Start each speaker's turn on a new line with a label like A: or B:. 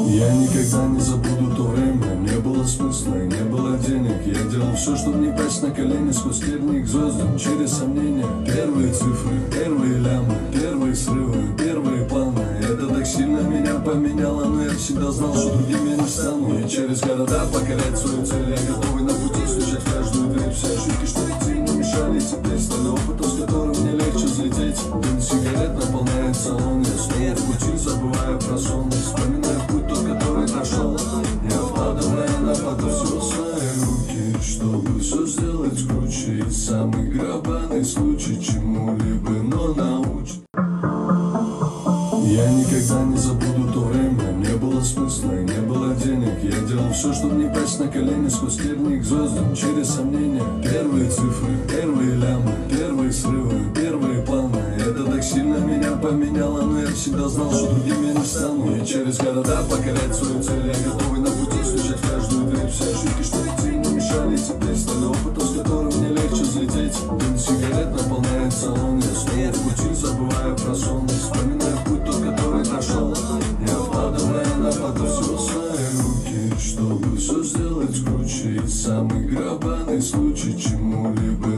A: Я никогда не забуду то время. Не было смысла и не было денег. Я делал все, чтобы не пасть на колени сквозь тернии к звездам через сомнения. Первые цифры, первые лямы, первые срывы, первые планы. Это так сильно меня поменяло, но я всегда знал, что другим я не стану. И через города покорять свою цель. Я готовый на пути стучать в каждую дверь. Все ошибки, что идти не мешали, теперь стали опытом, с которым мне легче взлететь. Дым сигарет наполняет салон. Я снова в пути, забывая про сон. Вспоминая путь тот, который прошел. Я вкладываю на поток всего свои руки, чтобы все сделать круче. И самый грабаный случай чему-либо, но научит. Я никогда не забуду то время. Не было смысла и не было денег. Я делал все, чтобы не пасть на колени сквозь тернии к звездам через сомнения. Первые цифры, первые лямы, первые срывы, первые планы. Это так сильно меня поменяло, но я всегда знал, что другим я не стану. И через города покорять свою цель. Я готовый на пути стучать в каждую дверь. Все ошибки, что идти не мешали, теперь стали опытом, с которым мне легче взлететь. Дым сигарет наполняет салон. Я снова в пути, забывая про сон. Вспоминая путь тот, который прошел. Я вкладываю на поток всего свои руки, чтобы все сделать круче. И самый грабаный случай чему-либо,